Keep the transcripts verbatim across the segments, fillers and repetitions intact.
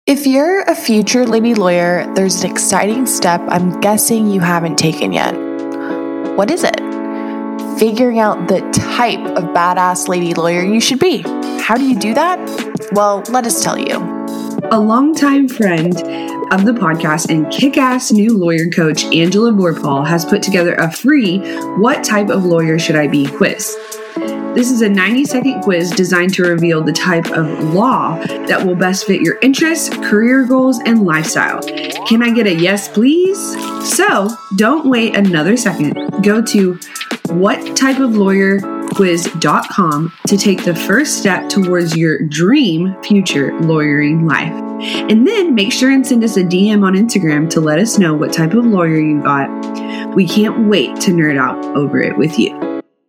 If you're a future lady lawyer, there's an exciting step I'm guessing you haven't taken yet. What is it? Figuring out the type of badass lady lawyer you should be. How do you do that? Well, let us tell you. A longtime friend of the podcast and kick-ass new lawyer coach, Angela Vorpahl, has put together a free What Type of Lawyer Should I Be quiz. This is a ninety-second quiz designed to reveal the type of law that will best fit your interests, career goals, and lifestyle. Can I get a yes, please? So don't wait another second. Go to what type of lawyer quiz dot com to take the first step towards your dream future lawyering life. And then make sure and send us a D M on Instagram to let us know what type of lawyer you got. We can't wait to nerd out over it with you.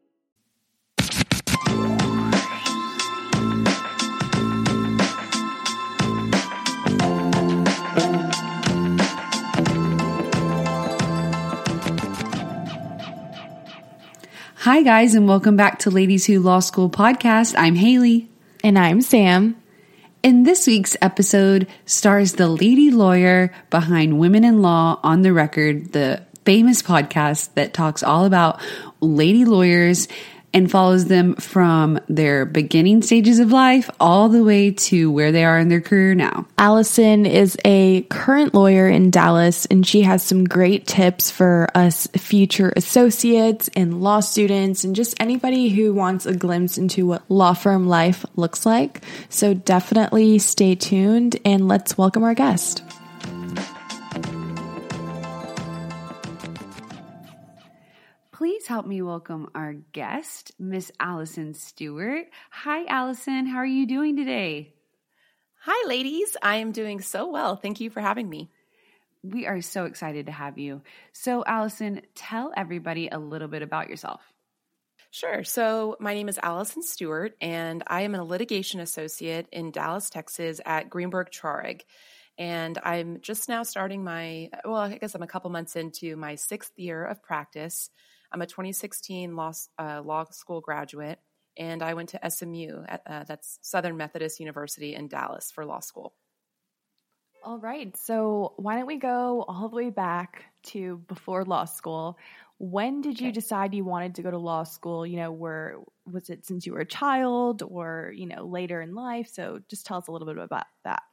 Hi, guys, and welcome back to Ladies Who Law School podcast. I'm Haley. And I'm Sam. And this week's episode stars the lady lawyer behind Women in Law on the Record, the famous podcast that talks all about lady lawyers and follows them from their beginning stages of life all the way to where they are in their career now. Allison is a current lawyer in Dallas, and she has some great tips for us future associates and law students and just anybody who wants a glimpse into what law firm life looks like. So definitely stay tuned, and let's welcome our guest. Please help me welcome our guest, Miss Allison Stewart. Hi, Allison. How are you doing today? Hi, ladies. I am doing so well. Thank you for having me. We are so excited to have you. So, Allison, tell everybody a little bit about yourself. Sure. So my name is Allison Stewart, and I am a litigation associate in Dallas, Texas at Greenberg Traurig. And I'm just now starting my, well, I guess I'm a couple months into my sixth year of practice. I'm a twenty sixteen law, uh, law school graduate, and I went to S M U, at, uh, that's Southern Methodist University in Dallas, for law school. All right. So why don't we go all the way back to before law school? When did you okay. decide you wanted to go to law school? You know, were was it since you were a child or, you know, later in life? So just tell us a little bit about that.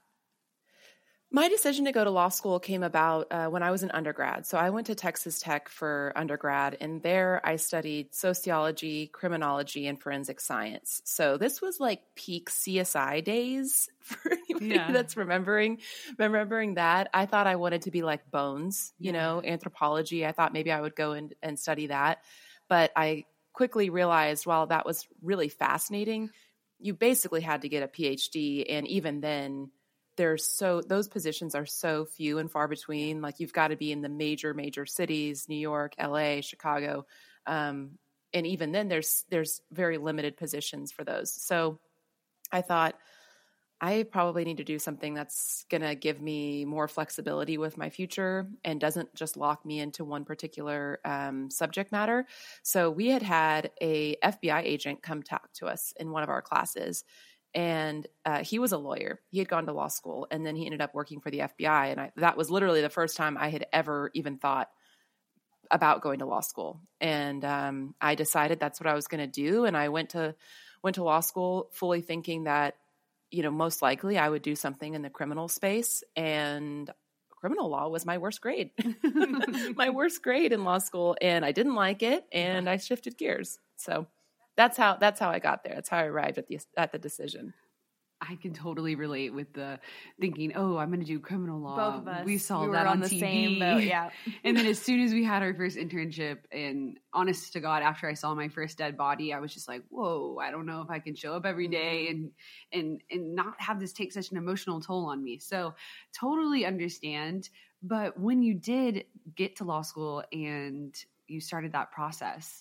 My decision to go to law school came about uh, when I was an undergrad. So I went to Texas Tech for undergrad, and there I studied sociology, criminology, and forensic science. So this was like peak C S I days for anybody yeah. that's remembering remembering that. I thought I wanted to be like Bones, you yeah. know, anthropology. I thought maybe I would go and, and study that. But I quickly realized while that was really fascinating, you basically had to get a P H D, and even then, There's so those positions are so few and far between. Like you've got to be in the major, major cities, New York, L A, Chicago. Um, and even then there's, there's very limited positions for those. So I thought I probably need to do something that's going to give me more flexibility with my future and doesn't just lock me into one particular um, subject matter. So we had had a F B I agent come talk to us in one of our classes. And uh, he was a lawyer. He had gone to law school, and then he ended up working for the F B I. And I, that was literally the first time I had ever even thought about going to law school. And um, I decided that's what I was going to do. And I went to went to law school fully thinking that, you know, most likely I would do something in the criminal space. And criminal law was my worst grade, my worst grade in law school. And I didn't like it, and I shifted gears. So That's how that's how I got there. That's how I arrived at the at the decision. I can totally relate with the thinking, oh, I'm going to do criminal law. Both of us. We saw we that were on, on the T V. Same boat, yeah. And then as soon as we had our first internship, and honest to God, after I saw my first dead body, I was just like, whoa, I don't know if I can show up every day and and and not have this take such an emotional toll on me. So totally understand. But when you did get to law school and you started that process,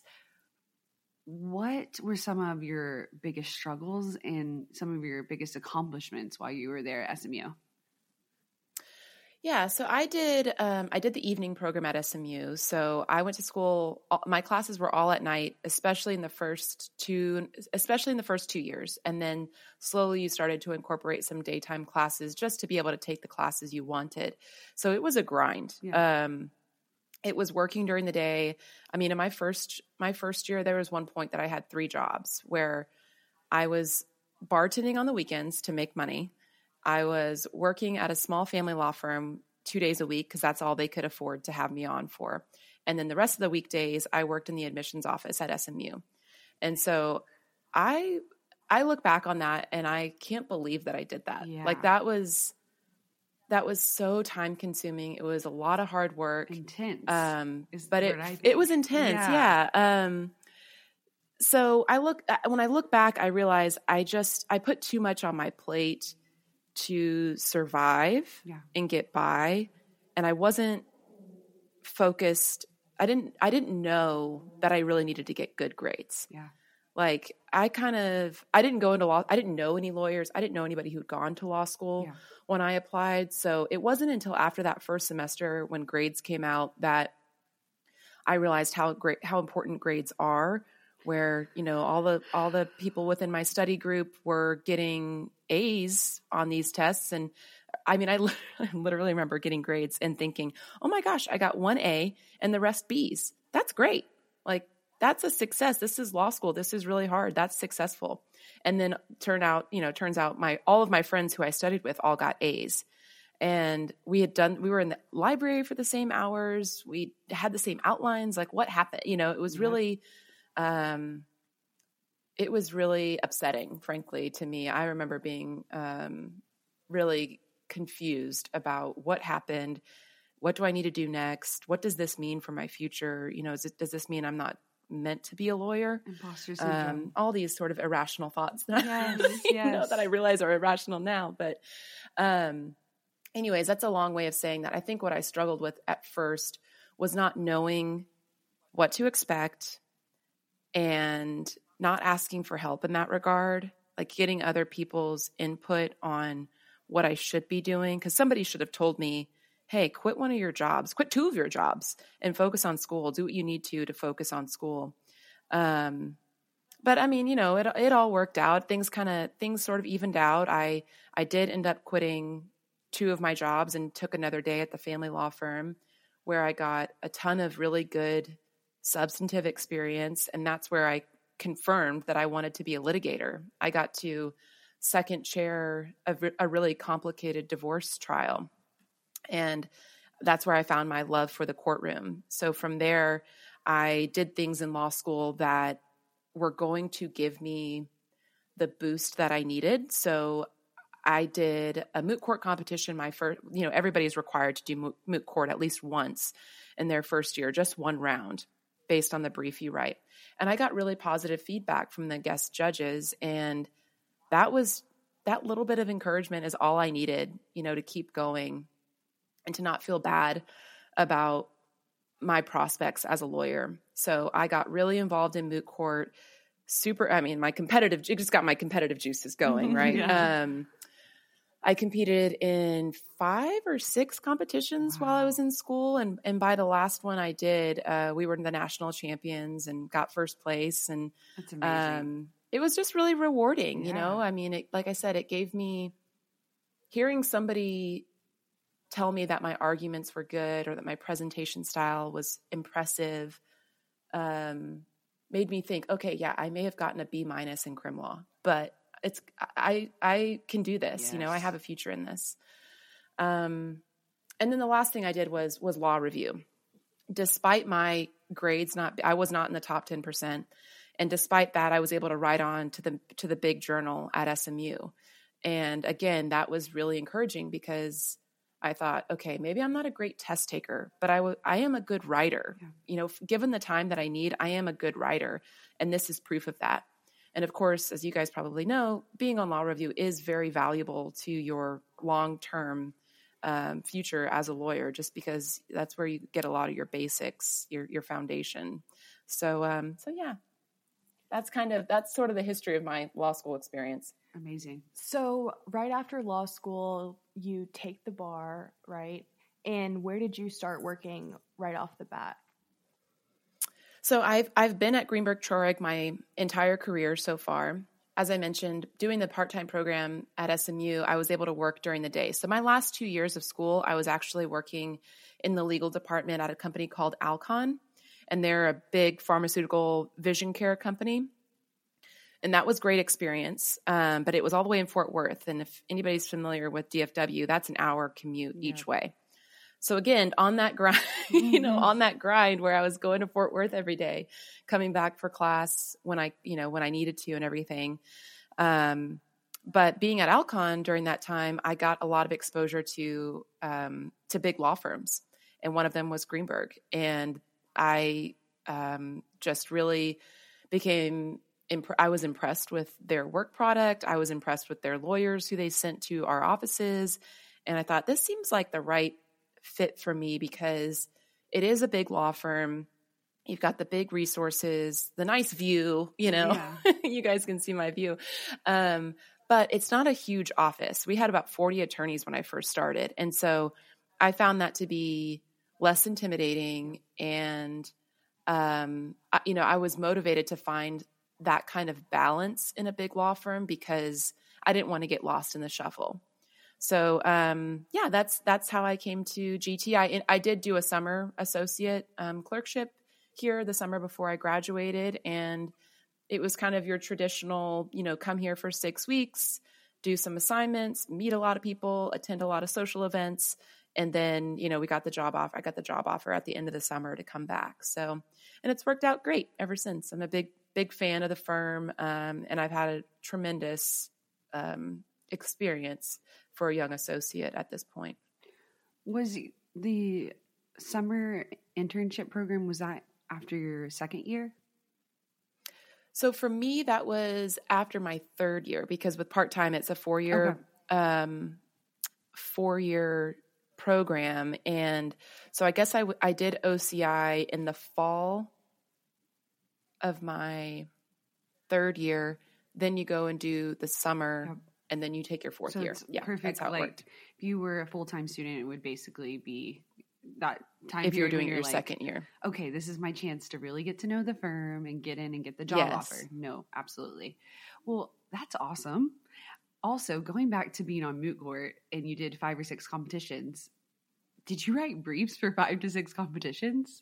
what were some of your biggest struggles and some of your biggest accomplishments while you were there at S M U? Yeah, so I did um, I did the evening program at S M U. So I went to school. All, my classes were all at night, especially in the first two, especially in the first two years, and then slowly you started to incorporate some daytime classes just to be able to take the classes you wanted. So it was a grind. Yeah. Um, it was working during the day. I mean, in my first my first year, there was one point that I had three jobs where I was bartending on the weekends to make money. I was working at a small family law firm two days a week because that's all they could afford to have me on for. And then the rest of the weekdays, I worked in the admissions office at S M U. And so I I look back on that and I can't believe that I did that. Yeah. Like that was that was so time consuming. It was a lot of hard work. Intense. Um, but it it was intense. Yeah. yeah. Um, so I look when I look back, I realize I just I put too much on my plate to survive yeah. and get by. And I wasn't focused. I didn't, I didn't know that I really needed to get good grades. Yeah. Like I kind of, I didn't go into law. I didn't know any lawyers. I didn't know anybody who'd gone to law school yeah. when I applied. So it wasn't until after that first semester when grades came out that I realized how great, how important grades are, where, you know, all the, all the people within my study group were getting A's on these tests. And I mean, I, I literally remember getting grades and thinking, oh my gosh, I got one A and the rest B's. That's great. Like that's a success. This is law school. This is really hard. That's successful. And then turned out, you know, turns out my, all of my friends who I studied with all got A's. And we had done, we were in the library for the same hours. We had the same outlines. Like what happened? You know, it was yeah. really, um, it was really upsetting, frankly, to me. I remember being um, really confused about what happened. What do I need to do next? What does this mean for my future? You know, is it, does this mean I'm not meant to be a lawyer? Imposter syndrome. Um, all these sort of irrational thoughts that, yes, I, you yes. know, that I realize are irrational now. But um, anyways, that's a long way of saying that. I think what I struggled with at first was not knowing what to expect and not asking for help in that regard, like getting other people's input on what I should be doing. Because somebody should have told me, hey, quit one of your jobs, quit two of your jobs and focus on school. Do what you need to to focus on school. Um, but I mean, you know, it it all worked out. Things kind of, things sort of evened out. I, I did end up quitting two of my jobs and took another day at the family law firm where I got a ton of really good substantive experience. And that's where I confirmed that I wanted to be a litigator. I got to second chair a, a really complicated divorce trial. And that's where I found my love for the courtroom. So from there, I did things in law school that were going to give me the boost that I needed. So I did a moot court competition. My first, you know, everybody's required to do moot, moot court at least once in their first year, just one round based on the brief you write. And I got really positive feedback from the guest judges. And that was, that little bit of encouragement is all I needed, you know, to keep going and to not feel bad about my prospects as a lawyer. So I got really involved in moot court. Super, I mean, my competitive, it just got my competitive juices going, right? yeah. Um, I competed in five or six competitions wow. while I was in school. And, and by the last one I did, uh, we were the national champions and got first place. And That's amazing. Um, it was just really rewarding, yeah. you know? I mean, it, like I said, it gave me, hearing somebody tell me that my arguments were good or that my presentation style was impressive, um, made me think, okay, yeah, I may have gotten a B minus in crim law, but it's, I, I can do this, yes. you know, I have a future in this. Um, and then the last thing I did was, was law review. Despite my grades, not, I was not in the top ten percent. And despite that, I was able to write on to the, to the big journal at S M U. And again, that was really encouraging because I thought, okay, maybe I'm not a great test taker, but I, w- I am a good writer. Yeah. You know, given the time that I need, I am a good writer. And this is proof of that. And of course, as you guys probably know, being on law review is very valuable to your long-term um, future as a lawyer, just because that's where you get a lot of your basics, your your foundation. So, um, so yeah, that's kind of, that's sort of the history of my law school experience. Amazing. So right after law school, you take the bar, right? And where did you start working right off the bat? So I've I've been at Greenberg Traurig my entire career so far. As I mentioned, doing the part-time program at S M U, I was able to work during the day. So my last two years of school, I was actually working in the legal department at a company called Alcon, and they're a big pharmaceutical vision care company. And that was great experience, um, but it was all the way in Fort Worth. And if anybody's familiar with D F W, that's an hour commute yeah. each way. So again, on that grind, mm-hmm. you know, on that grind where I was going to Fort Worth every day, coming back for class when I, you know, when I needed to and everything. Um, but being at Alcon during that time, I got a lot of exposure to, um, to big law firms. And one of them was Greenberg. And I, um, just really became, imp- I was impressed with their work product. I was impressed with their lawyers who they sent to our offices. And I thought, this seems like the right fit for me because it is a big law firm. You've got the big resources, the nice view, you know, yeah. You guys can see my view. Um, but it's not a huge office. We had about forty attorneys when I first started. And so I found that to be less intimidating. And, um, I, you know, I was motivated to find that kind of balance in a big law firm because I didn't want to get lost in the shuffle. So, um, yeah, that's, that's how I came to G T. I, I did do a summer associate, um, clerkship here the summer before I graduated. And it was kind of your traditional, you know, come here for six weeks, do some assignments, meet a lot of people, attend a lot of social events. And then, you know, we got the job offer. I got the job offer at the end of the summer to come back. So, and it's worked out great ever since. I'm a big, big fan of the firm. Um, and I've had a tremendous, um, experience for a young associate at this point. Was the summer internship program, was that after your second year? So for me, that was after my third year because with part-time, it's a four-year, okay. um, four-year program. And so I guess I, w- I did O C I in the fall of my third year. Then you go and do the summer yep. and then you take your fourth so year. It's yeah, perfect. That's how it like worked. If you were a full-time student, it would basically be that time. If you're doing your like, second year. Okay, this is my chance to really get to know the firm and get in and get the job yes. offer. No, absolutely. Well, that's awesome. Also, going back to being on Moot Court and you did five or six competitions, did you write briefs for five to six competitions?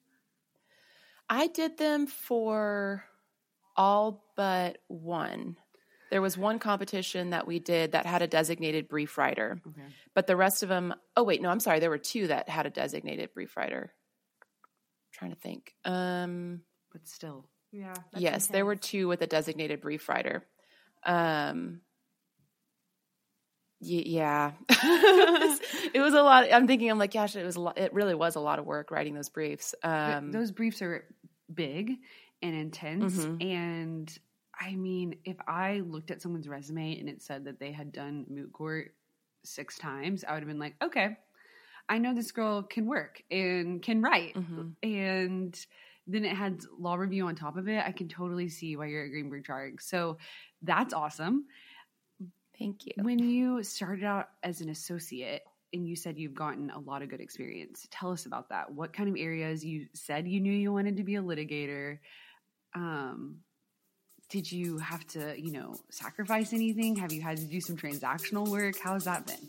I did them for all but one. There was one competition that we did that had a designated brief writer, okay. but the rest of them, oh wait, no, I'm sorry. There were two that had a designated brief writer. I'm trying to think. Um, but still. Yeah. Yes, intense. There were two with a designated brief writer. Um, y- yeah. It was a lot. I'm thinking, I'm like, gosh, it was a lot, it really was a lot of work writing those briefs. Um, those briefs are big and intense. Mm-hmm. And I mean, if I looked at someone's resume and it said that they had done Moot Court six times, I would have been like, okay, I know this girl can work and can write. Mm-hmm. And then it had law review on top of it. I can totally see why you're at Greenberg Traurig. So that's awesome. Thank you. When you started out as an associate and you said you've gotten a lot of good experience, tell us about that. What kind of areas? You said you knew you wanted to be a litigator. Um, Did you have to, you know, sacrifice anything? Have you had to do some transactional work? How's that been?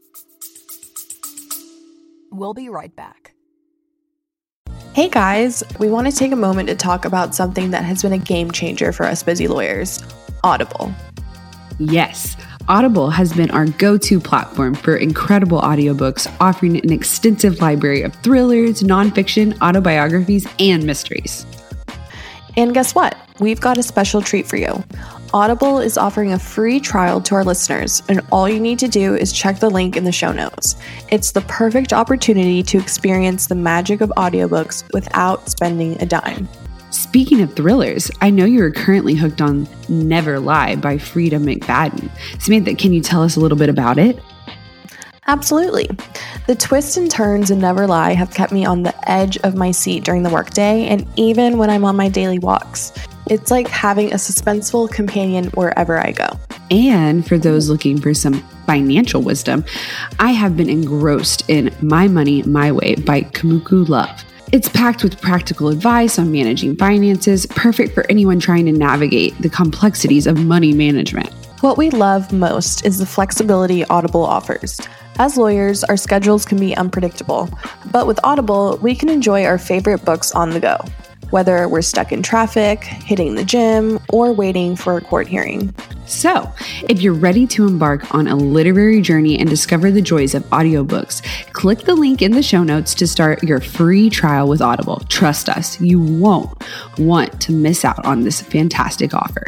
We'll be right back. Hey guys, we want to take a moment to talk about something that has been a game changer for us busy lawyers, Audible. Yes, Audible has been our go-to platform for incredible audiobooks, offering an extensive library of thrillers, nonfiction, autobiographies, and mysteries. And guess what? We've got a special treat for you. Audible is offering a free trial to our listeners, and all you need to do is check the link in the show notes. It's the perfect opportunity to experience the magic of audiobooks without spending a dime. Speaking of thrillers, I know you are currently hooked on Never Lie by Frida McFadden. Samantha, can you tell us a little bit about it? Absolutely. The twists and turns in Never Lie have kept me on the edge of my seat during the workday and even when I'm on my daily walks. It's like having a suspenseful companion wherever I go. And for those looking for some financial wisdom, I have been engrossed in My Money, My Way by Kumiko Love. It's packed with practical advice on managing finances, perfect for anyone trying to navigate the complexities of money management. What we love most is the flexibility Audible offers. As lawyers, our schedules can be unpredictable, but with Audible, we can enjoy our favorite books on the go, whether we're stuck in traffic, hitting the gym, or waiting for a court hearing. So, if you're ready to embark on a literary journey and discover the joys of audiobooks, click the link in the show notes to start your free trial with Audible. Trust us, you won't want to miss out on this fantastic offer.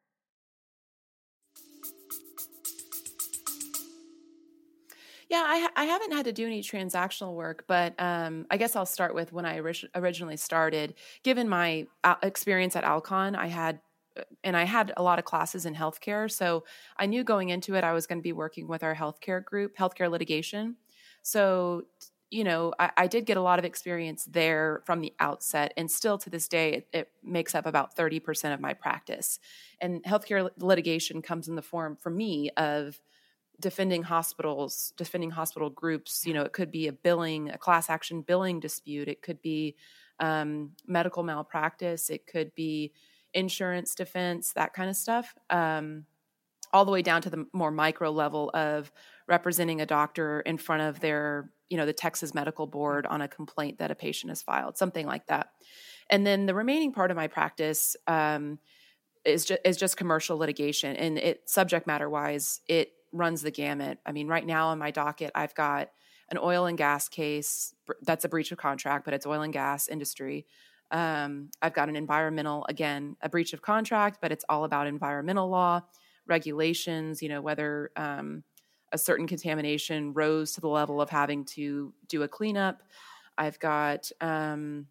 Yeah, I, I haven't had to do any transactional work, but um, I guess I'll start with when I orig- originally started. Given my uh, experience at Alcon, I had and I had a lot of classes in healthcare. So I knew going into it, I was going to be working with our healthcare group, healthcare litigation. So, you know, I, I did get a lot of experience there from the outset. And still to this day, it, it makes up about thirty percent of my practice. And healthcare litigation comes in the form, for me, of defending hospitals, defending hospital groups. You know, it could be a billing, a class action billing dispute. It could be um, medical malpractice. It could be insurance defense, that kind of stuff, um, all the way down to the more micro level of representing a doctor in front of their, you know, the Texas Medical Board on a complaint that a patient has filed, something like that. And then the remaining part of my practice um, is, ju- is just commercial litigation. And it, subject matter wise, it runs the gamut. I mean, right now on my docket, I've got an oil and gas case that's a breach of contract, but it's oil and gas industry. Um, I've got an environmental, again, a breach of contract, but it's all about environmental law, regulations, you know, whether um, a certain contamination rose to the level of having to do a cleanup. I've got, um,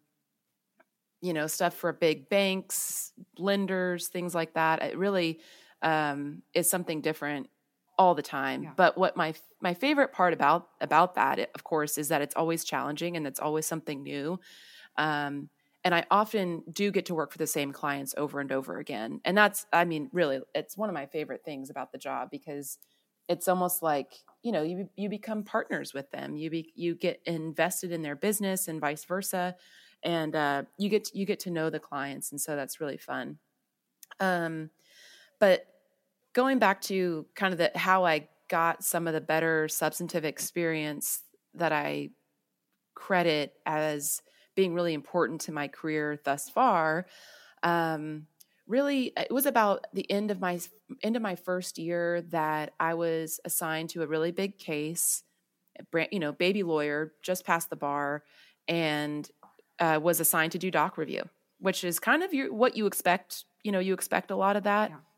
you know, stuff for big banks, lenders, things like that. It really um, is something different all the time. Yeah. But what my my favorite part about about that, of course, is that it's always challenging and it's always something new. Um, And I often do get to work for the same clients over and over again. And that's, I mean, really, it's one of my favorite things about the job, because it's almost like, you know, you you become partners with them. You be, you get invested in their business and vice versa. And uh, you get to, you get to know the clients. And so that's really fun. Um, but going back to kind of the, how I got some of the better substantive experience that I credit as being really important to my career thus far. Um, really, it was about the end of my end of my first year that I was assigned to a really big case, you know, baby lawyer, just passed the bar, and uh, was assigned to do doc review, which is kind of your, what you expect. You know, you expect a lot of that. Yeah.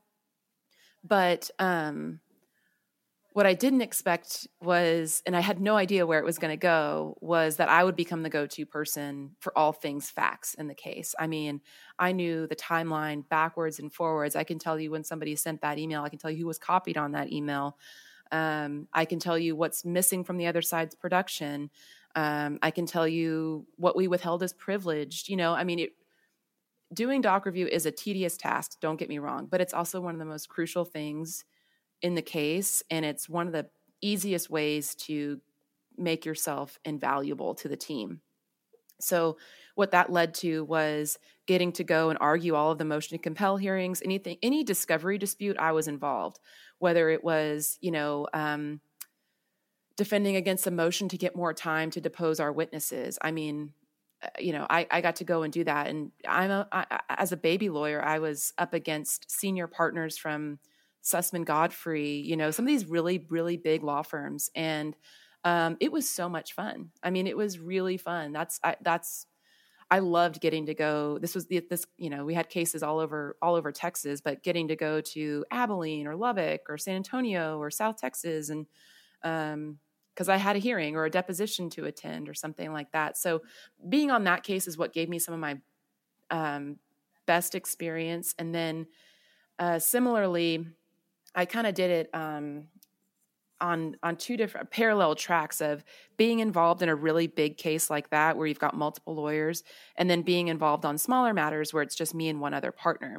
But um, what I didn't expect was, and I had no idea where it was going to go, was that I would become the go-to person for all things facts in the case. I mean, I knew the timeline backwards and forwards. I can tell you when somebody sent that email. I can tell you who was copied on that email. Um, I can tell you what's missing from the other side's production. Um, I can tell you what we withheld as privileged. You know, I mean, it, doing doc review is a tedious task, don't get me wrong, but it's also one of the most crucial things in the case, and it's one of the easiest ways to make yourself invaluable to the team. So what that led to was getting to go and argue all of the motion to compel hearings, anything, any discovery dispute, I was involved, whether it was, you know, um, defending against a motion to get more time to depose our witnesses. I mean, you know, I, I got to go and do that. And I'm a, I, as a baby lawyer, I was up against senior partners from Sussman Godfrey, you know, some of these really, really big law firms. And um, it was so much fun. I mean, it was really fun. That's, I, that's, I loved getting to go. This was the, this, you know, we had cases all over, all over Texas, but getting to go to Abilene or Lubbock or San Antonio or South Texas. And, um, cause I had a hearing or a deposition to attend or something like that. So being on that case is what gave me some of my um, best experience. And then uh, similarly, I kind of did it um, on on two different parallel tracks of being involved in a really big case like that, where you've got multiple lawyers, and then being involved on smaller matters where it's just me and one other partner.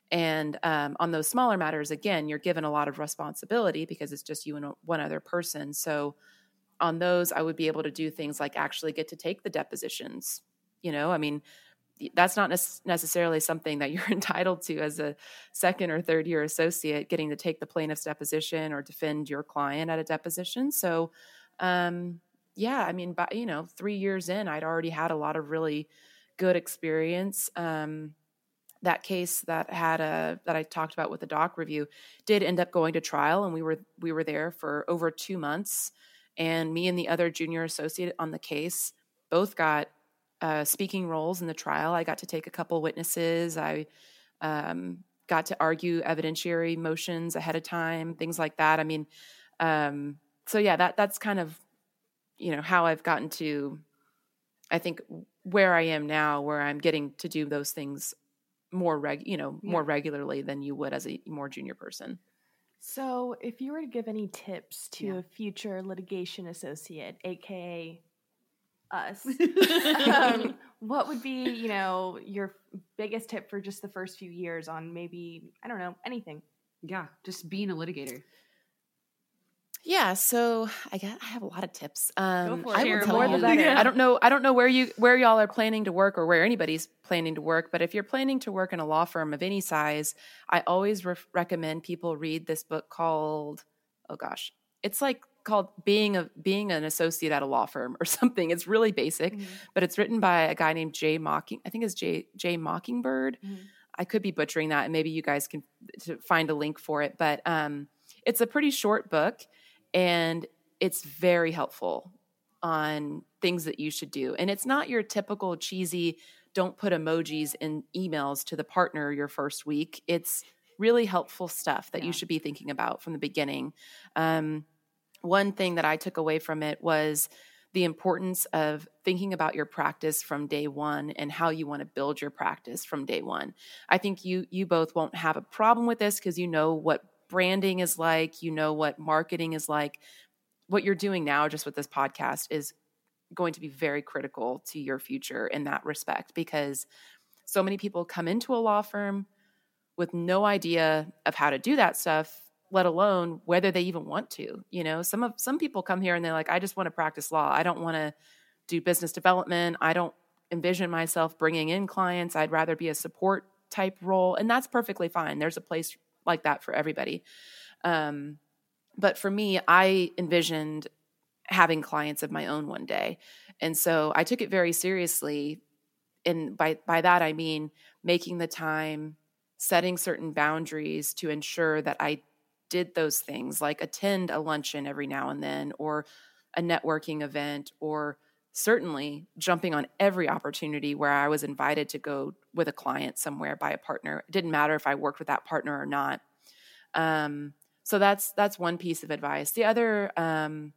And um, on those smaller matters, again, you're given a lot of responsibility because it's just you and one other person. So on those, I would be able to do things like actually get to take the depositions. You know, I mean, that's not necessarily something that you're entitled to as a second or third year associate, getting to take the plaintiff's deposition or defend your client at a deposition. So, um, yeah, I mean, by, you know, three years in, I'd already had a lot of really good experience. Um, that case that had a, that I talked about with the doc review did end up going to trial, and we were, we were there for over two months. And me and the other junior associate on the case both got uh, speaking roles in the trial. I got to take a couple witnesses. I um, got to argue evidentiary motions ahead of time, things like that. I mean, um, so yeah, that that's kind of, you know, how I've gotten to, I think, where I am now, where I'm getting to do those things more reg, you know, more yeah. regularly than you would as a more junior person. So if you were to give any tips to Yeah. a future litigation associate, aka us, um, what would be, you know, your biggest tip for just the first few years on maybe, I don't know, anything? Yeah, just being a litigator. Yeah, so I got I have a lot of tips. Um, Go for it. I Share will them tell all. you. The better. I don't know. I don't know where you where y'all are planning to work or where anybody's planning to work. But if you're planning to work in a law firm of any size, I always re- recommend people read this book called oh gosh, it's like called being a being an associate at a law firm or something. It's really basic, Mm-hmm. but it's written by a guy named Jay Mocking. I think it's Jay Jay Mockingbird. Mm-hmm. I could be butchering that, and maybe you guys can to find a link for it. But um, it's a pretty short book, and it's very helpful on things that you should do. And it's not your typical cheesy, don't put emojis in emails to the partner your first week. It's really helpful stuff that Yeah. you should be thinking about from the beginning. Um, one thing that I took away from it was the importance of thinking about your practice from day one and how you want to build your practice from day one. I think you you both won't have a problem with this because you know what branding is like, you know what marketing is like. What you're doing now just with this podcast is going to be very critical to your future in that respect, because so many people come into a law firm with no idea of how to do that stuff, let alone whether they even want to. You know, some of some people come here and they're like, I just want to practice law. I don't want to do business development. I don't envision myself bringing in clients. I'd rather be a support type role. And that's perfectly fine. There's a place like that for everybody. Um, But for me, I envisioned having clients of my own one day. And so I took it very seriously. And by, by that, I mean making the time, setting certain boundaries to ensure that I did those things, like attend a luncheon every now and then, or a networking event, or certainly jumping on every opportunity where I was invited to go with a client somewhere by a partner. It didn't matter if I worked with that partner or not. Um, So that's that's one piece of advice. The other um,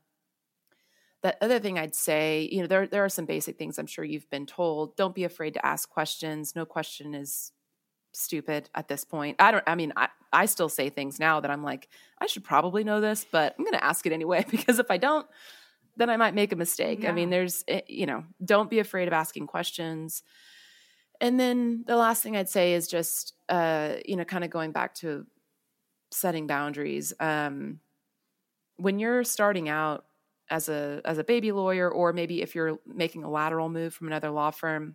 the other thing I'd say, you know, there there are some basic things I'm sure you've been told. Don't be afraid to ask questions. No question is stupid at this point. I don't. I mean, I, I still say things now that I'm like, I should probably know this, but I'm going to ask it anyway, because if I don't, then I might make a mistake. Yeah. I mean, there's, you know, don't be afraid of asking questions. And then the last thing I'd say is just, uh, you know, kind of going back to setting boundaries. Um, when you're starting out as a as a baby lawyer, or maybe if you're making a lateral move from another law firm,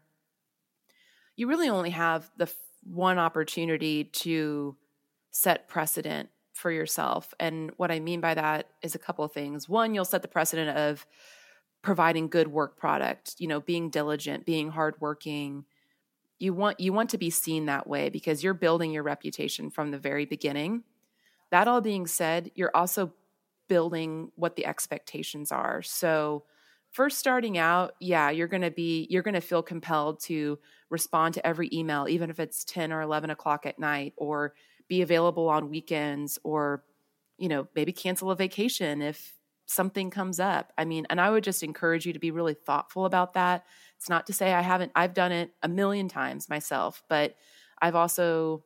you really only have the f- one opportunity to set precedent for yourself. And what I mean by that is a couple of things. One, you'll set the precedent of providing good work product, you know, being diligent, being hardworking. You want you want to be seen that way because you're building your reputation from the very beginning. That all being said, you're also building what the expectations are. So first starting out, yeah, you're going to be, you're going to feel compelled to respond to every email, even if it's ten or eleven o'clock at night, or be available on weekends, or, you know, maybe cancel a vacation if something comes up. I mean, and I would just encourage you to be really thoughtful about that. It's not to say I haven't, I've done it a million times myself, but I've also,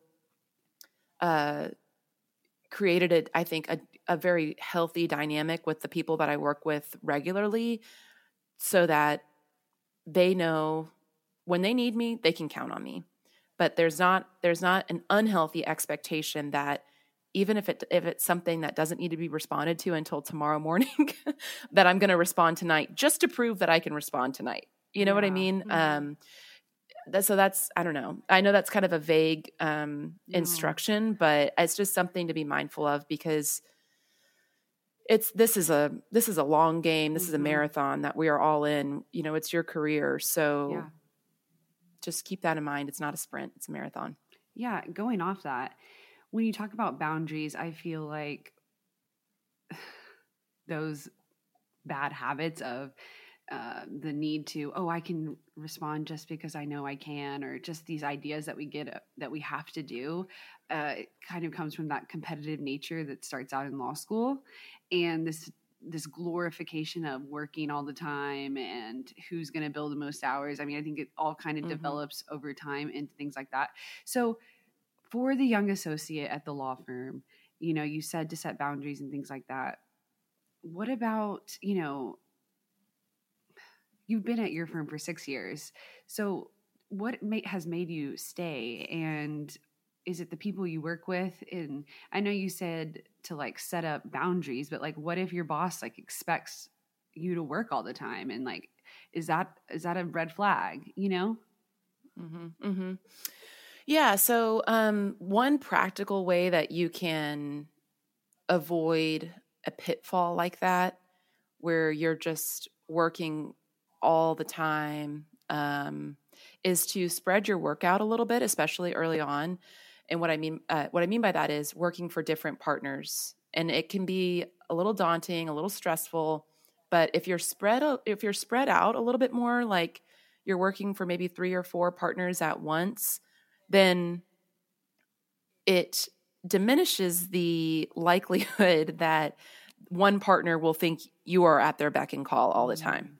uh, created a, I think a, a very healthy dynamic with the people that I work with regularly, so that they know when they need me, they can count on me. but there's not there's not an unhealthy expectation that even if it if it's something that doesn't need to be responded to until tomorrow morning, that I'm going to respond tonight just to prove that I can respond tonight. You know yeah. what I mean? Mm-hmm. Um, that, so that's, I don't know. I know that's kind of a vague um, yeah. instruction, but it's just something to be mindful of, because it's, this is a, this is a long game. This mm-hmm. is a marathon that we are all in. You know, it's your career. So yeah. just keep that in mind. It's not a sprint, it's a marathon. Yeah. Going off that, when you talk about boundaries, I feel like those bad habits of uh, the need to, oh, I can respond just because I know I can, or just these ideas that we get uh, that we have to do, uh, it kind of comes from that competitive nature that starts out in law school, and this this glorification of working all the time and who's going to bill the most hours. I mean, I think it all kind of mm-hmm. develops over time into things like that. So for the young associate at the law firm, you know, you said to set boundaries and things like that. What about, you know, you've been at your firm for six years. So what may, has made you stay? And is it the people you work with? And I know you said to like set up boundaries, but like, what if your boss like expects you to work all the time? And like, is that, is that a red flag, you know? Mm-hmm. Mm-hmm. Yeah. So um, one practical way that you can avoid a pitfall like that, where you're just working all the time, um, is to spread your work out a little bit, especially early on. And what I mean, uh, what I mean by that is working for different partners, and it can be a little daunting, a little stressful. But if you're spread, if you're spread out a little bit more, like you're working for maybe three or four partners at once, then it diminishes the likelihood that one partner will think you are at their beck and call all the time.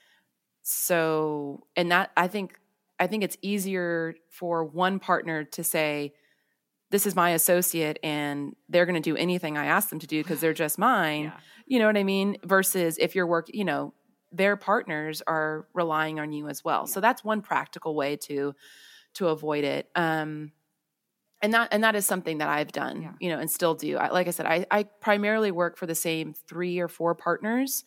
So, and that, I think, I think it's easier for one partner to say, this is my associate and they're going to do anything I ask them to do because they're just mine. Yeah. You know what I mean? Versus if you're working, you know, their partners are relying on you as well. Yeah. So that's one practical way to, to avoid it. Um, And that and that is something that I've done, yeah. you know, and still do. I, like I said, I, I primarily work for the same three or four partners,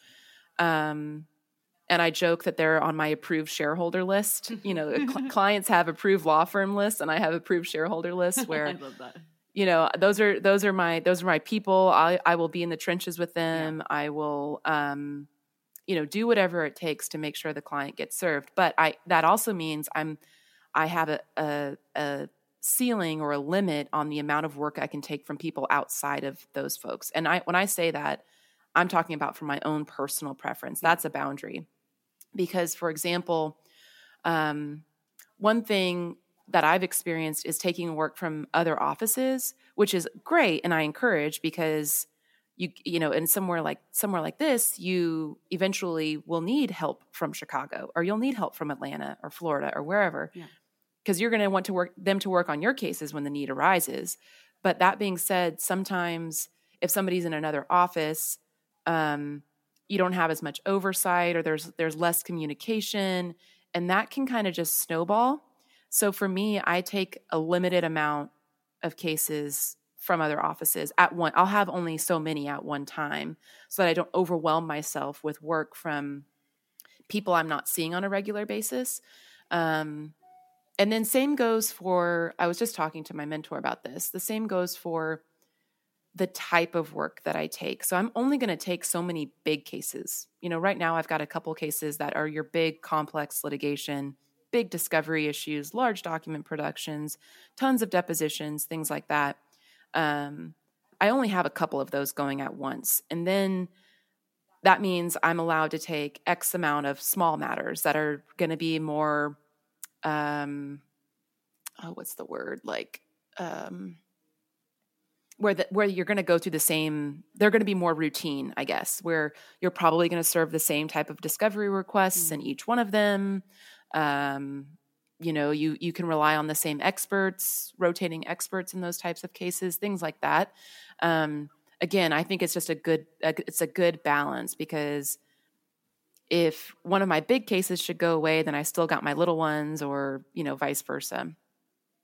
um, and I joke that they're on my approved shareholder list. You know, cl- clients have approved law firm lists, and I have approved shareholder lists. Where, I love that. You know, those are those are my those are my people. I I will be in the trenches with them. Yeah. I will, um, you know, do whatever it takes to make sure the client gets served. But I that also means I'm I have a a, a ceiling or a limit on the amount of work I can take from people outside of those folks. And I, when I say that, I'm talking about from my own personal preference. That's a boundary. Because, for example, um, one thing that I've experienced is taking work from other offices, which is great. And I encourage, because you, you know, in somewhere like somewhere like this, you eventually will need help from Chicago, or you'll need help from Atlanta or Florida or wherever. Yeah. Because you're going to want to work them to work on your cases when the need arises. But that being said, sometimes if somebody's in another office, um, you don't have as much oversight, or there's there's less communication, and that can kind of just snowball. So for me, I take a limited amount of cases from other offices at one. I'll have only so many at one time, so that I don't overwhelm myself with work from people I'm not seeing on a regular basis. Um, And then same goes for, I was just talking to my mentor about this, the same goes for the type of work that I take. So I'm only going to take so many big cases. You know, right now I've got a couple cases that are your big complex litigation, big discovery issues, large document productions, tons of depositions, things like that. Um, I only have a couple of those going at once. And then that means I'm allowed to take X amount of small matters that are going to be more Um, oh, what's the word? Like, um, where the, where you're going to go through the same, they're going to be more routine, I guess, where you're probably going to serve the same type of discovery requests mm-hmm. in each one of them. Um, you know, you, you can rely on the same experts, rotating experts in those types of cases, things like that. Um, again, I think it's just a good, it's a good balance, because if one of my big cases should go away, then I still got my little ones, or, you know, vice versa.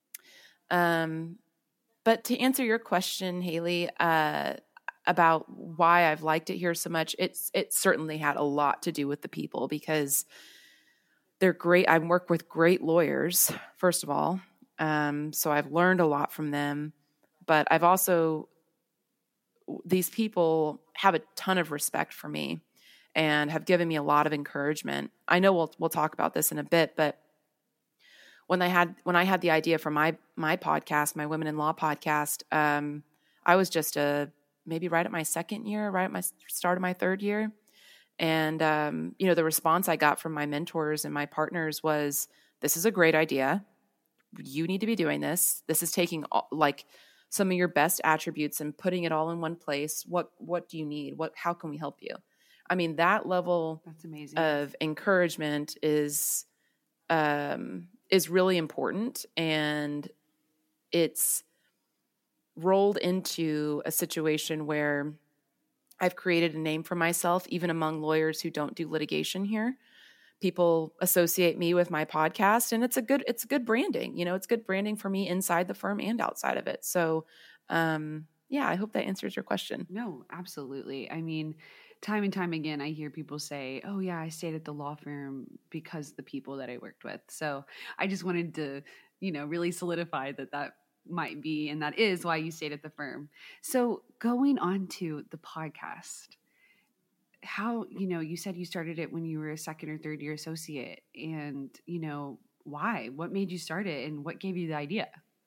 Um, but to answer your question, Haley, uh, about why I've liked it here so much, it's it certainly had a lot to do with the people, because they're great. I work with great lawyers, first of all. Um, so I've learned a lot from them, but I've also, these people have a ton of respect for me and have given me a lot of encouragement. I know we'll we'll talk about this in a bit, but when I had when I had the idea for my my podcast, my Women in Law podcast, um, I was just a maybe right at my second year, right at my start of my third year. And, um, you know, the response I got from my mentors and my partners was, this is a great idea. You need to be doing this. This is taking all, like some of your best attributes and putting it all in one place. What, what do you need? What, how can we help you? I mean, that level That's amazing. of encouragement is, um, is really important. And it's rolled into a situation where I've created a name for myself, even among lawyers who don't do litigation here. People associate me with my podcast, and it's a good, it's good branding. You know, it's good branding for me inside the firm and outside of it. So, um, yeah, I hope that answers your question. No, absolutely. I mean, time and time again, I hear people say, oh yeah, I stayed at the law firm because the people that I worked with. So I just wanted to, you know, really solidify that that might be, and that is why you stayed at the firm. So going on to the podcast, how, you know, you said you started it when you were a second or third year associate, and, you know, why? What made you start it, and what gave you the idea?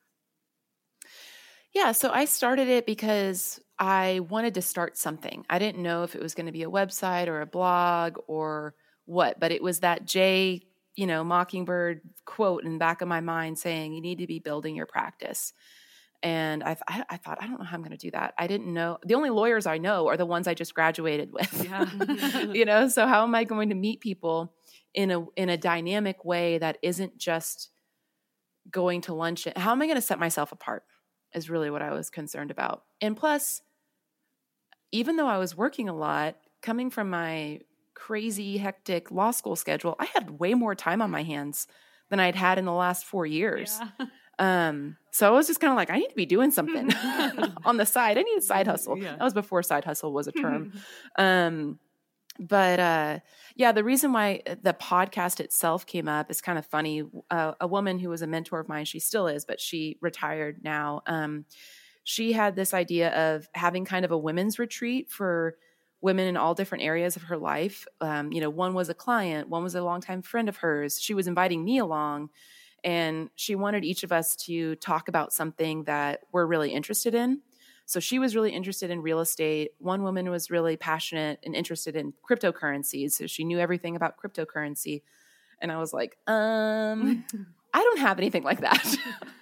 Yeah, so I started it because I wanted to start something. I didn't know if it was going to be a website or a blog or what, but it was that Jay, you know, Mockingbird quote in the back of my mind saying, you need to be building your practice. And I, I, I thought, I don't know how I'm going to do that. I didn't know. The only lawyers I know are the ones I just graduated with. Yeah. You know, so how am I going to meet people in a in a dynamic way that isn't just going to lunch? How am I going to set myself apart is really what I was concerned about. And plus, even though I was working a lot, coming from my crazy, hectic law school schedule, I had way more time on my hands than I'd had in the last four years. Yeah. Um, so I was just kind of like, I need to be doing something on the side. I need a side hustle. Yeah. That was before side hustle was a term. um, but, uh, yeah, the reason why the podcast itself came up is kind of funny. Uh, a woman who was a mentor of mine, she still is, but she retired now. Um, she had this idea of having kind of a women's retreat for women in all different areas of her life. Um, you know, one was a client, one was a longtime friend of hers. She was inviting me along, and she wanted each of us to talk about something that we're really interested in. So she was really interested in real estate. One woman was really passionate and interested in cryptocurrencies. So she knew everything about cryptocurrency. And I was like, um, I don't have anything like that.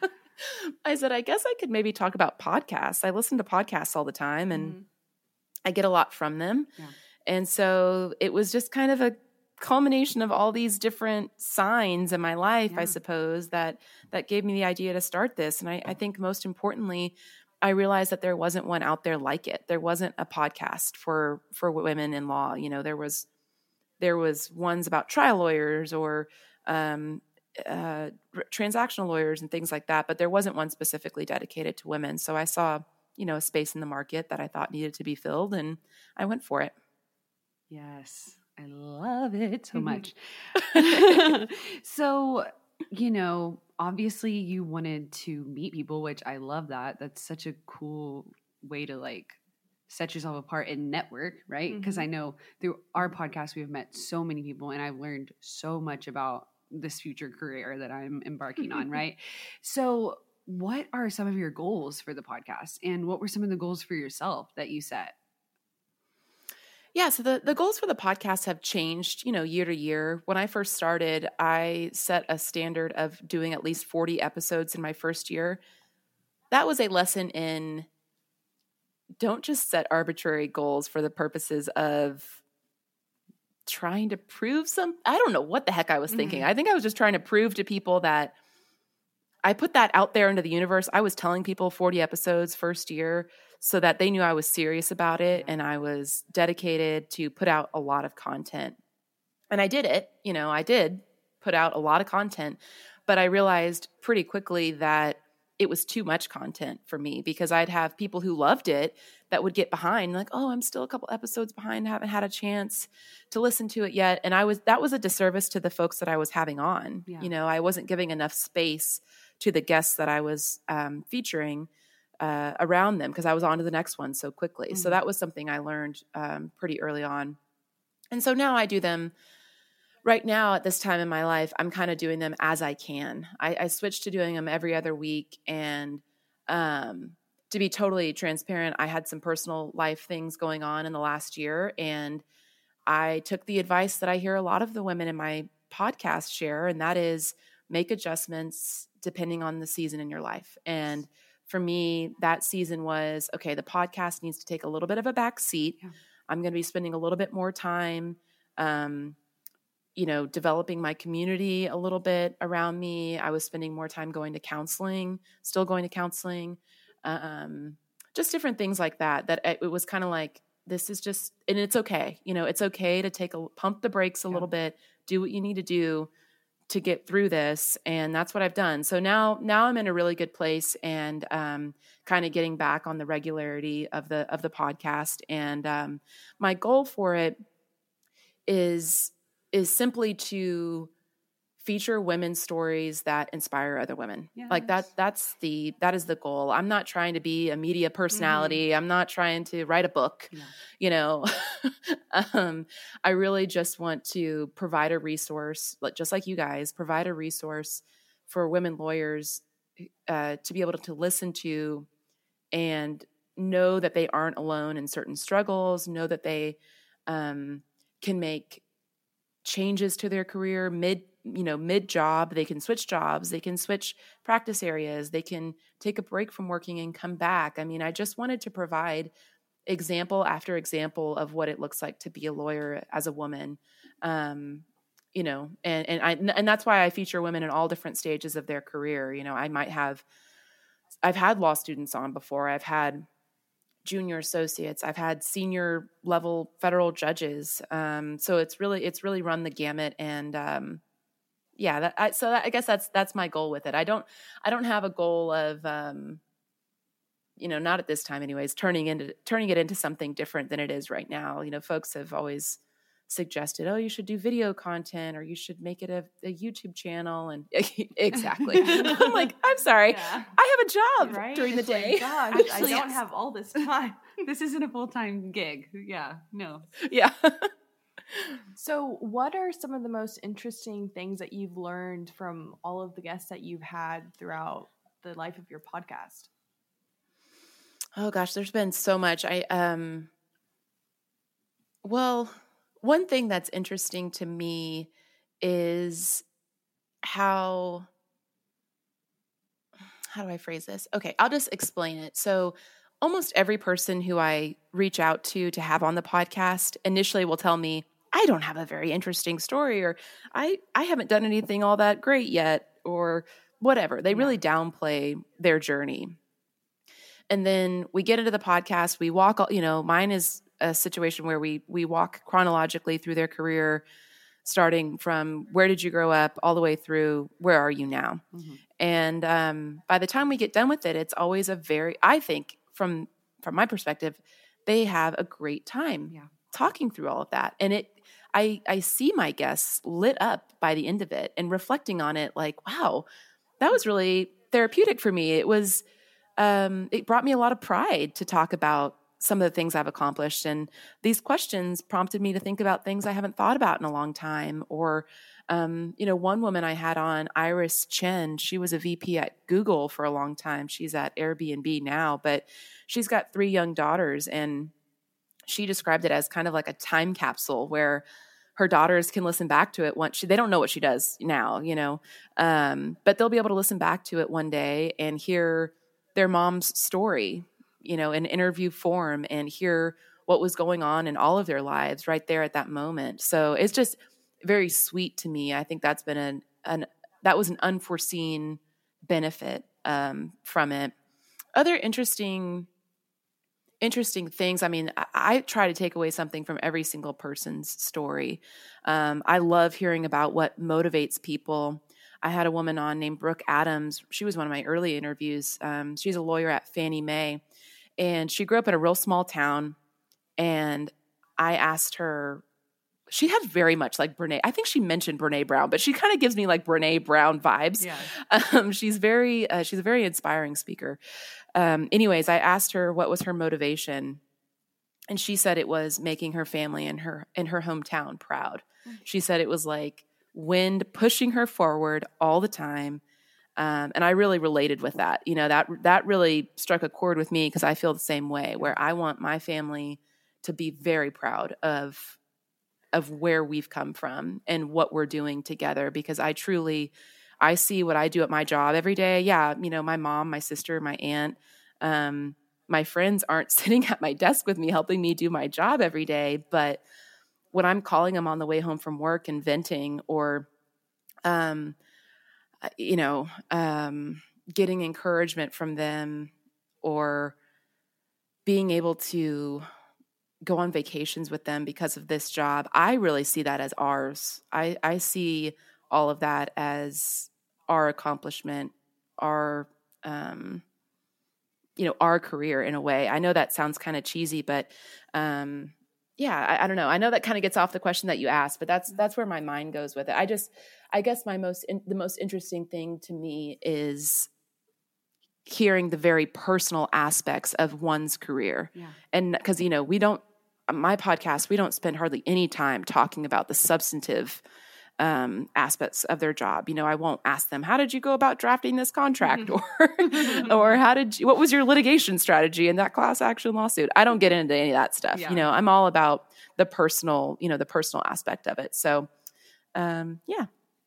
I said, I guess I could maybe talk about podcasts. I listen to podcasts all the time, and mm-hmm. I get a lot from them. Yeah. And so it was just kind of a culmination of all these different signs in my life, yeah. I suppose, that that gave me the idea to start this. And I, I think most importantly, I realized that there wasn't one out there like it. There wasn't a podcast for for women in law. You know, there was there was ones about trial lawyers or um, uh, transactional lawyers and things like that, but there wasn't one specifically dedicated to women. So I saw, you know, a space in the market that I thought needed to be filled, and I went for it. Yes. I love it so much. So, you know, obviously you wanted to meet people, which I love that. That's such a cool way to like set yourself apart and network, right? Because mm-hmm. I know through our podcast, we have met so many people, and I've learned so much about this future career that I'm embarking on, right? So what are some of your goals for the podcast, and what were some of the goals for yourself that you set? Yeah, so the, the goals for the podcast have changed, you know, year to year. When I first started, I set a standard of doing at least forty episodes in my first year. That was a lesson in don't just set arbitrary goals for the purposes of trying to prove some. I don't know what the heck I was thinking. Mm-hmm. I think I was just trying to prove to people that I put that out there into the universe. I was telling people forty episodes first year so that they knew I was serious about it and I was dedicated to put out a lot of content. And I did it. You know, I did put out a lot of content, but I realized pretty quickly that it was too much content for me, because I'd have people who loved it that would get behind, like, oh, I'm still a couple episodes behind, haven't had a chance to listen to it yet. And I was, that was a disservice to the folks that I was having on. Yeah. You know, I wasn't giving enough space to the guests that I was um, featuring uh, around them, because I was on to the next one so quickly. Mm-hmm. So that was something I learned um, pretty early on. And so now I do them right now at this time in my life. I'm kind of doing them as I can. I, I switched to doing them every other week. And um, to be totally transparent, I had some personal life things going on in the last year. And I took the advice that I hear a lot of the women in my podcast share, and that is make adjustments depending on the season in your life. And for me, that season was, okay, the podcast needs to take a little bit of a back seat. Yeah. I'm going to be spending a little bit more time, um, you know, developing my community a little bit around me. I was spending more time going to counseling, still going to counseling, um, just different things like that, that it was kind of like, this is just, and it's okay. You know, it's okay to take a pump the brakes a yeah. little bit, do what you need to do to get through this. And that's what I've done. So now, now I'm in a really good place, and um, kind of getting back on the regularity of the, of the podcast. And um, my goal for it is, is simply to feature women's stories that inspire other women. Yes. Like that, that's the, that is the goal. I'm not trying to be a media personality. Mm-hmm. I'm not trying to write a book, yeah. you know, um, I really just want to provide a resource, just like you guys, provide a resource for women lawyers uh, to be able to, to listen to and know that they aren't alone in certain struggles, know that they um, can make changes to their career mid, you know, mid job. They can switch jobs, they can switch practice areas, they can take a break from working and come back. I mean, I just wanted to provide example after example of what it looks like to be a lawyer as a woman. Um, you know, and, and I, and that's why I feature women in all different stages of their career. You know, I might have, I've had law students on before. I've had junior associates. I've had senior level federal judges. Um, so it's really, it's really run the gamut. And, um, yeah, that, I, so that, I guess that's, that's my goal with it. I don't, I don't have a goal of, um, you know, not at this time anyways, turning into, turning it into something different than it is right now. You know, folks have always suggested, oh, you should do video content, or you should make it a, a YouTube channel. And exactly. I'm like, I'm sorry. Yeah. I have a job right? during it's the day. Like, gosh, Actually, I don't yes. have all this time. This isn't a full-time gig. Yeah, no. Yeah. So what are some of the most interesting things that you've learned from all of the guests that you've had throughout the life of your podcast? Oh gosh, there's been so much. I, um, well, one thing that's interesting to me is how, how do I phrase this? Okay, I'll just explain it. So almost every person who I reach out to to have on the podcast initially will tell me, I don't have a very interesting story, or I, I haven't done anything all that great yet, or whatever. They really yeah. downplay their journey. And then we get into the podcast, we walk, you know, mine is a situation where we we walk chronologically through their career, starting from where did you grow up all the way through where are you now. Mm-hmm. And um, by the time we get done with it, it's always a very, I think from from my perspective, they have a great time yeah. talking through all of that. And it, I I see my guests lit up by the end of it and reflecting on it like, wow, that was really therapeutic for me. It was, um, it brought me a lot of pride to talk about some of the things I've accomplished. And these questions prompted me to think about things I haven't thought about in a long time. Or, um, you know, one woman I had on, Iris Chen, she was a V P at Google for a long time. She's at Airbnb now, but she's got three young daughters. And she described it as kind of like a time capsule where her daughters can listen back to it once she, they don't know what she does now, you know, um, but they'll be able to listen back to it one day and hear their mom's story, you know, in interview form, and hear what was going on in all of their lives right there at that moment. So it's just very sweet to me. I think that's been an, an that was an unforeseen benefit um, from it. Other interesting, interesting things. I mean, I, I try to take away something from every single person's story. Um, I love hearing about what motivates people. I had a woman on named Brooke Adams. She was one of my early interviews. Um, she's a lawyer at Fannie Mae, and she grew up in a real small town. And I asked her, she had very much like Brene. I think she mentioned Brene Brown, but she kind of gives me like Brene Brown vibes. Yeah. Um, she's very, uh, she's a very inspiring speaker. Um, anyways, I asked her what was her motivation, and she said it was making her family and her in her hometown proud. She said it was like wind pushing her forward all the time. Um, and I really related with that. You know, that that really struck a chord with me because I feel the same way, where I want my family to be very proud of of where we've come from and what we're doing together, because I truly, I see what I do at my job every day. Yeah. You know, my mom, my sister, my aunt, um, my friends aren't sitting at my desk with me, helping me do my job every day. But when I'm calling them on the way home from work and venting, or, um, you know, um, getting encouragement from them, or being able to go on vacations with them because of this job, I really see that as ours. I, I see all of that as our accomplishment, our, um, you know, our career in a way. I know that sounds kind of cheesy, but, um, yeah, I, I don't know. I know that kind of gets off the question that you asked, but that's, that's where my mind goes with it. I just, I guess my most, in, the most interesting thing to me is hearing the very personal aspects of one's career. Yeah. And because, you know, we don't, my podcast, we don't spend hardly any time talking about the substantive um, aspects of their job. You know, I won't ask them, how did you go about drafting this contract? or, or how did you, what was your litigation strategy in that class action lawsuit? I don't get into any of that stuff. Yeah. You know, I'm all about the personal, you know, the personal aspect of it. So, um, yeah.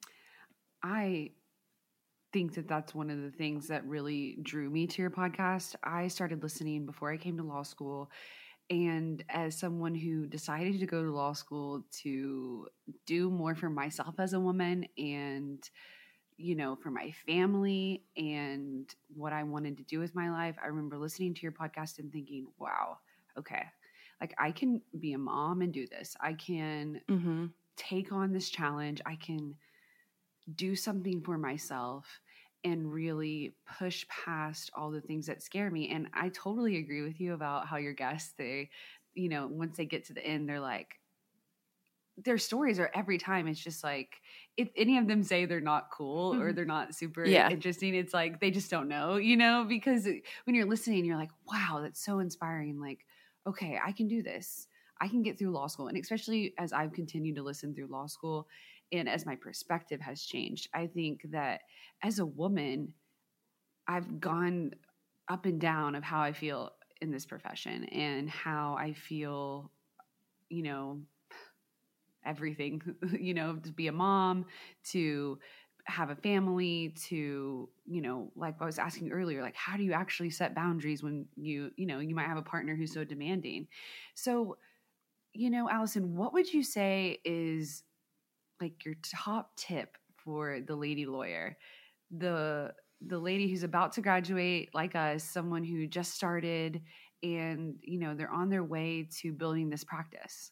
I think that that's one of the things that really drew me to your podcast. I started listening before I came to law school. And as someone who decided to go to law school to do more for myself as a woman and, you know, for my family and what I wanted to do with my life, I remember listening to your podcast and thinking, wow, okay, like I can be a mom and do this. I can Mm-hmm. take on this challenge. I can do something for myself and really push past all the things that scare me. And I totally agree with you about how your guests, they, you know, once they get to the end, they're like, their stories are every time. It's just like, if any of them say they're not cool or they're not super Yeah. interesting, it's like, they just don't know, you know, because when you're listening, you're like, wow, that's so inspiring. Like, okay, I can do this. I can get through law school. And especially as I've continued to listen through law school, and as my perspective has changed, I think that as a woman, I've gone up and down of how I feel in this profession and how I feel, you know, everything, you know, to be a mom, to have a family, to, you know, like I was asking earlier, like, how do you actually set boundaries when you, you know, you might have a partner who's so demanding? So, you know, Allison, what would you say is like your top tip for the lady lawyer, the the lady who's about to graduate like us, someone who just started and, you know, they're on their way to building this practice?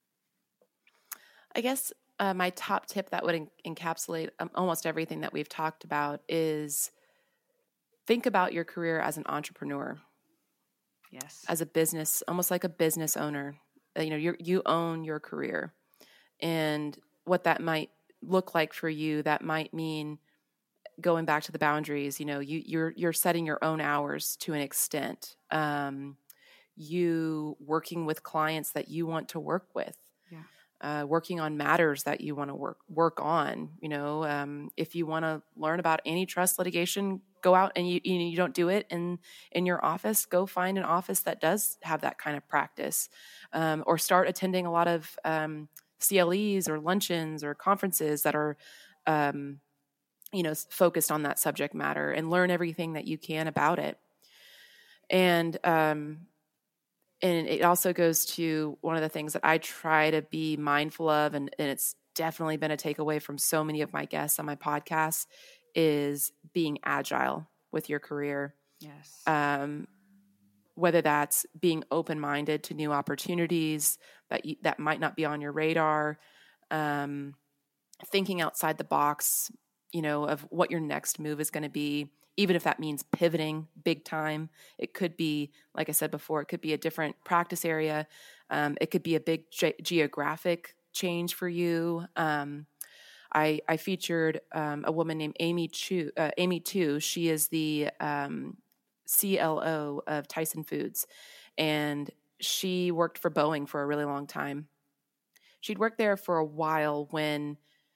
I guess uh, my top tip that would en- encapsulate um, almost everything that we've talked about is think about your career as an entrepreneur. Yes. As a business, almost like a business owner. Uh, you know, you you own your career. And what that might look like for you, that might mean going back to the boundaries. You know, you, you're you're setting your own hours to an extent. Um, you working with clients that you want to work with. Yeah. Uh, working on matters that you want to work work on. You know, um, if you want to learn about antitrust litigation, go out and you you, know, you don't do it in in your office. Go find an office that does have that kind of practice, um, or start attending a lot of um, C L Es or luncheons or conferences that are, um, you know, focused on that subject matter, and learn everything that you can about it. And um, and it also goes to one of the things that I try to be mindful of, and, and it's definitely been a takeaway from so many of my guests on my podcast, is being agile with your career. Yes. Um, whether that's being open-minded to new opportunities that you, that might not be on your radar, um, thinking outside the box, you know, of what your next move is going to be, even if that means pivoting big time. It could be, like I said before, it could be a different practice area. Um, it could be a big ge- geographic change for you. Um, I, I featured um, a woman named Amy Chu, uh, Amy Tu. She is the um, C L O of Tyson Foods, and she worked for Boeing for a really long time. She'd worked there for a while when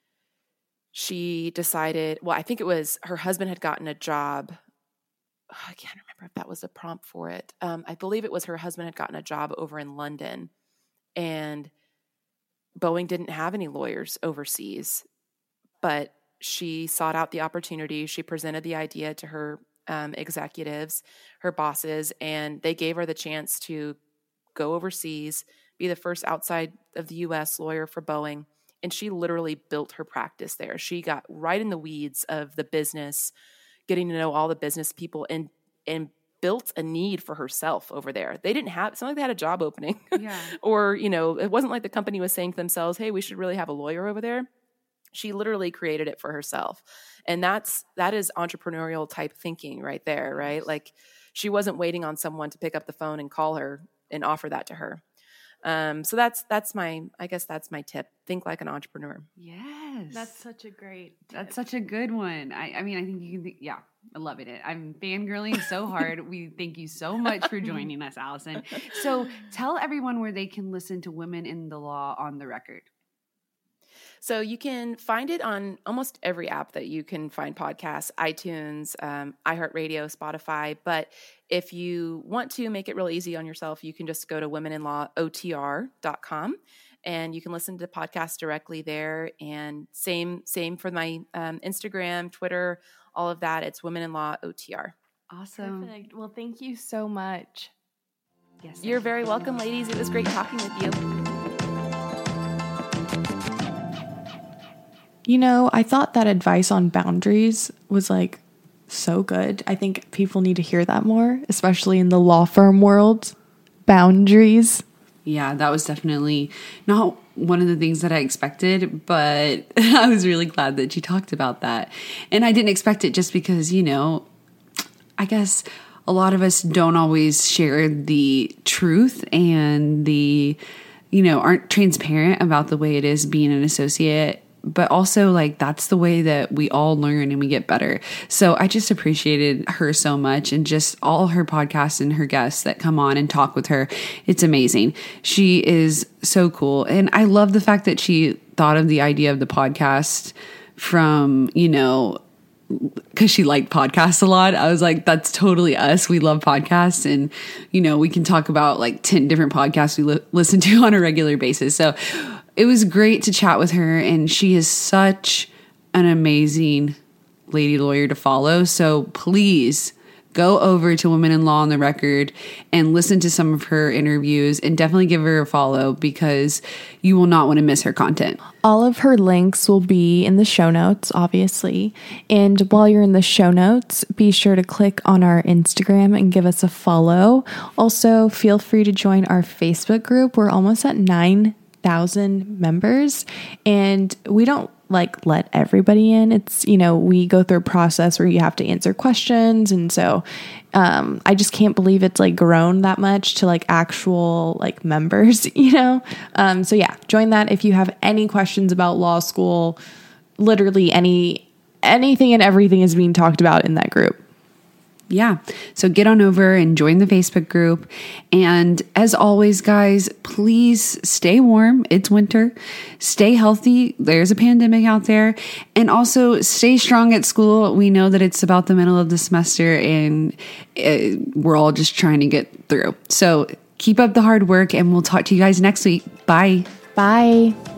she decided, well, I think it was her husband had gotten a job. Oh, I can't remember if that was a prompt for it. Um, I believe it was her husband had gotten a job over in London, and Boeing didn't have any lawyers overseas, but she sought out the opportunity. She presented the idea to her um, executives, her bosses, and they gave her the chance to go overseas, be the first outside of the U S lawyer for Boeing. And she literally built her practice there. She got right in the weeds of the business, getting to know all the business people, and and built a need for herself over there. They didn't have, it's not like they had a job opening. Yeah. Or, you know, it wasn't like the company was saying to themselves, hey, we should really have a lawyer over there. She literally created it for herself. And that's, that is entrepreneurial type thinking right there, right? Like she wasn't waiting on someone to pick up the phone and call her and offer that to her. Um, so that's, that's my, I guess that's my tip. Think like an entrepreneur. Yes. That's such a great tip. That's such a good one. I, I mean, I think you can think, yeah, I love it. I'm fangirling so hard. We thank you so much for joining us, Allison. So tell everyone where they can listen to Women in the Law on the Record. So you can find it on almost every app that you can find podcasts, iTunes, um, iHeartRadio, Spotify. But if you want to make it real easy on yourself, you can just go to women in law O T R dot com and you can listen to podcasts directly there. And same same for my um, Instagram, Twitter, all of that. It's Women in Law O T R. Awesome. Perfect. Well, thank you so much. Yes. You're very welcome, ladies. It was great talking with you. You know, I thought that advice on boundaries was like so good. I think people need to hear that more, especially in the law firm world. Boundaries. Yeah, that was definitely not one of the things that I expected, but I was really glad that you talked about that. And I didn't expect it just because, you know, I guess a lot of us don't always share the truth and the, you know, aren't transparent about the way it is being an associate. But also, like, that's the way that we all learn and we get better. So I just appreciated her so much, and just all her podcasts and her guests that come on and talk with her. It's amazing. She is so cool. And I love the fact that she thought of the idea of the podcast from, you know, because she liked podcasts a lot. I was like, that's totally us. We love podcasts, and, you know, we can talk about like ten different podcasts we li- listen to on a regular basis. So it was great to chat with her, and she is such an amazing lady lawyer to follow. So please go over to Women in Law on the Record and listen to some of her interviews, and definitely give her a follow because you will not want to miss her content. All of her links will be in the show notes, obviously. And while you're in the show notes, be sure to click on our Instagram and give us a follow. Also, feel free to join our Facebook group. We're almost at nine thousand members, and we don't like let everybody in. It's, you know, we go through a process where you have to answer questions, and so um I just can't believe it's like grown that much to like actual like members, you know. Um so yeah, join that if you have any questions about law school. Literally any anything and everything is being talked about in that group. Yeah. So get on over and join the Facebook group. And as always, guys, please stay warm. It's winter. Stay healthy. There's a pandemic out there. And also stay strong at school. We know that it's about the middle of the semester, and it, we're all just trying to get through. So keep up the hard work, and we'll talk to you guys next week. Bye. Bye.